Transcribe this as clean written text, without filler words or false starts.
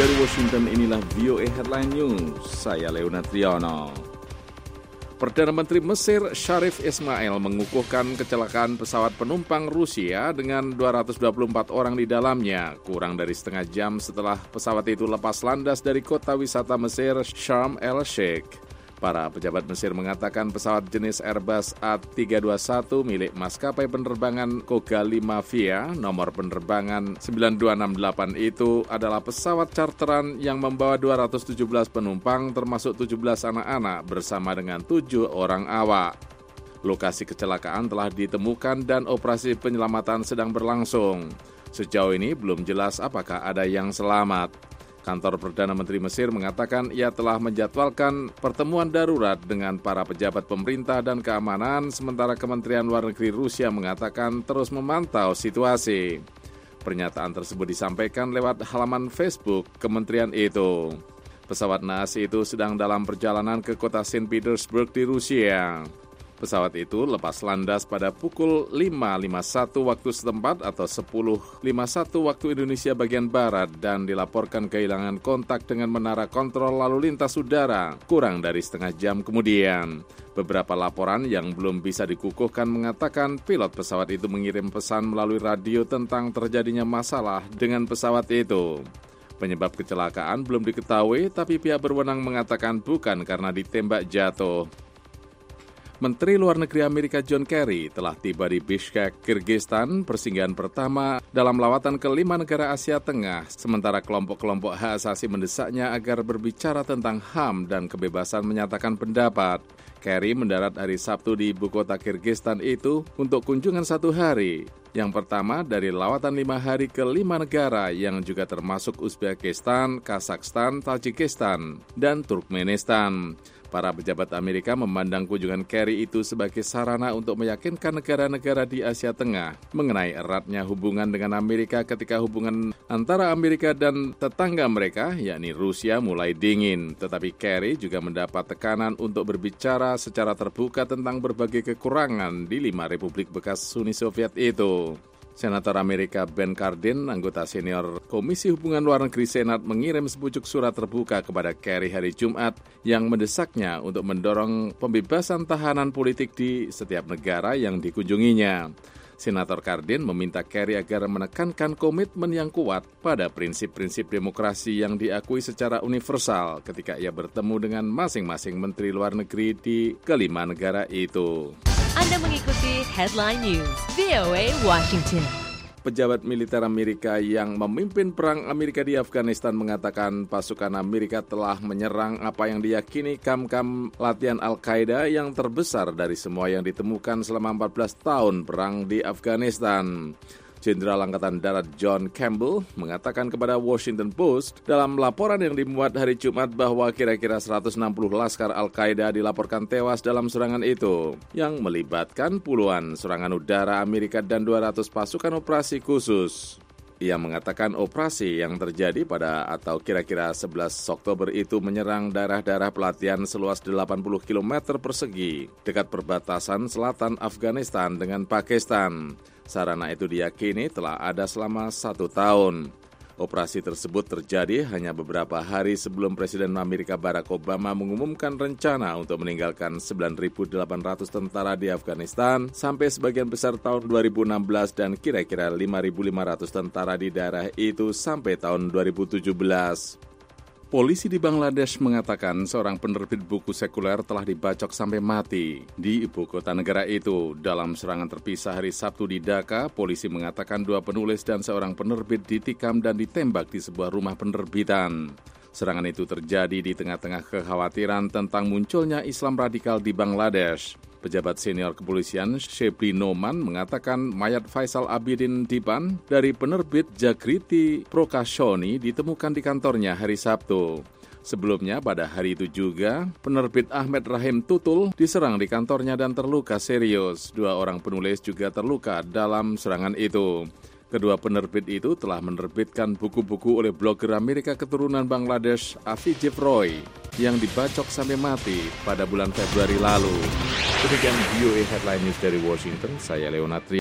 Dari Washington, inilah VOA Headline News. Saya Leonard Triono. Perdana Menteri Mesir Sharif Ismail mengukuhkan kecelakaan pesawat penumpang Rusia dengan 224 orang di dalamnya, kurang dari setengah jam setelah pesawat itu lepas landas dari kota wisata Mesir Sharm el-Sheikh. Para pejabat Mesir mengatakan pesawat jenis Airbus A321 milik maskapai penerbangan Koga 5 Via nomor penerbangan 9268 itu adalah pesawat charteran yang membawa 217 penumpang termasuk 17 anak-anak bersama dengan 7 orang awak. Lokasi kecelakaan telah ditemukan dan operasi penyelamatan sedang berlangsung. Sejauh ini belum jelas apakah ada yang selamat. Kantor Perdana Menteri Mesir mengatakan ia telah menjadwalkan pertemuan darurat dengan para pejabat pemerintah dan keamanan, sementara Kementerian Luar Negeri Rusia mengatakan terus memantau situasi. Pernyataan tersebut disampaikan lewat halaman Facebook kementerian itu. Pesawat naas itu sedang dalam perjalanan ke kota Saint Petersburg di Rusia. Pesawat itu lepas landas pada pukul 5.51 waktu setempat atau 10.51 waktu Indonesia bagian Barat dan dilaporkan kehilangan kontak dengan menara kontrol lalu lintas udara kurang dari setengah jam kemudian. Beberapa laporan yang belum bisa dikukuhkan mengatakan pilot pesawat itu mengirim pesan melalui radio tentang terjadinya masalah dengan pesawat itu. Penyebab kecelakaan belum diketahui, tapi pihak berwenang mengatakan bukan karena ditembak jatuh. Menteri Luar Negeri Amerika John Kerry telah tiba di Bishkek, Kirgistan, persinggahan pertama dalam lawatan ke 5 negara Asia Tengah, sementara kelompok-kelompok hak asasi mendesaknya agar berbicara tentang HAM dan kebebasan menyatakan pendapat. Kerry mendarat hari Sabtu di ibu kota Kirgistan itu untuk kunjungan 1 hari. Yang pertama dari lawatan 5 hari ke 5 negara yang juga termasuk Uzbekistan, Kazakhstan, Tajikistan, dan Turkmenistan. Para pejabat Amerika memandang kunjungan Kerry itu sebagai sarana untuk meyakinkan negara-negara di Asia Tengah mengenai eratnya hubungan dengan Amerika ketika hubungan antara Amerika dan tetangga mereka, yakni Rusia, mulai dingin. Tetapi Kerry juga mendapat tekanan untuk berbicara secara terbuka tentang berbagai kekurangan di 5 republik bekas Uni Soviet itu. Senator Amerika Ben Cardin, anggota senior Komisi Hubungan Luar Negeri Senat, mengirim sepucuk surat terbuka kepada Kerry hari Jumat yang mendesaknya untuk mendorong pembebasan tahanan politik di setiap negara yang dikunjunginya. Senator Cardin meminta Kerry agar menekankan komitmen yang kuat pada prinsip-prinsip demokrasi yang diakui secara universal ketika ia bertemu dengan masing-masing menteri luar negeri di kelima negara itu. Anda mengikuti Headline News, VOA Washington. Pejabat militer Amerika yang memimpin perang Amerika di Afghanistan mengatakan pasukan Amerika telah menyerang apa yang diyakini kamp-kamp latihan Al-Qaeda yang terbesar dari semua yang ditemukan selama 14 tahun perang di Afghanistan. Jenderal Angkatan Darat John Campbell mengatakan kepada Washington Post dalam laporan yang dimuat hari Jumat bahwa kira-kira 160 laskar Al-Qaeda dilaporkan tewas dalam serangan itu, yang melibatkan puluhan serangan udara Amerika dan 200 pasukan operasi khusus. Ia mengatakan operasi yang terjadi pada atau kira-kira 11 Oktober itu menyerang daerah-daerah pelatihan seluas 80 km persegi dekat perbatasan selatan Afghanistan dengan Pakistan. Sarana itu diyakini telah ada selama 1 tahun. Operasi tersebut terjadi hanya beberapa hari sebelum Presiden Amerika Barack Obama mengumumkan rencana untuk meninggalkan 9.800 tentara di Afghanistan sampai sebagian besar tahun 2016 dan kira-kira 5.500 tentara di daerah itu sampai tahun 2017. Polisi di Bangladesh mengatakan seorang penerbit buku sekuler telah dibacok sampai mati di ibu kota negara itu. Dalam serangan terpisah hari Sabtu di Dhaka, polisi mengatakan 2 penulis dan seorang penerbit ditikam dan ditembak di sebuah rumah penerbitan. Serangan itu terjadi di tengah-tengah kekhawatiran tentang munculnya Islam radikal di Bangladesh. Pejabat senior kepolisian Shebly Noman mengatakan mayat Faisal Abidin Dipan dari penerbit Jagriti Prokashoni ditemukan di kantornya hari Sabtu. Sebelumnya pada hari itu juga, penerbit Ahmed Rahim Tutul diserang di kantornya dan terluka serius. 2 orang penulis juga terluka dalam serangan itu. Kedua penerbit itu telah menerbitkan buku-buku oleh blogger Amerika keturunan Bangladesh Avijit Roy yang dibacok sampai mati pada bulan Februari lalu. Demikian VOA Headline News dari Washington, saya Leonard Triono.